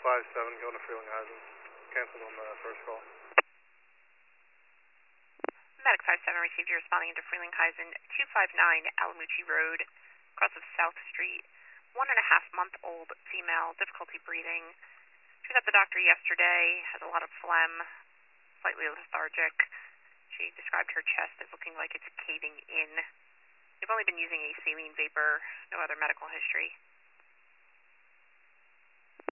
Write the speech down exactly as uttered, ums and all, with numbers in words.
five seven going to Frelinghuysen. Canceled on the first call. Medic five seven received you responding into Frelinghuysen, two five nine Alamucci Road, across of South Street. One and a half month old female, difficulty breathing. She was at the doctor yesterday, has a lot of phlegm, slightly lethargic. She described her chest as looking like it's caving in. They've only been using a saline vapor, no other medical history.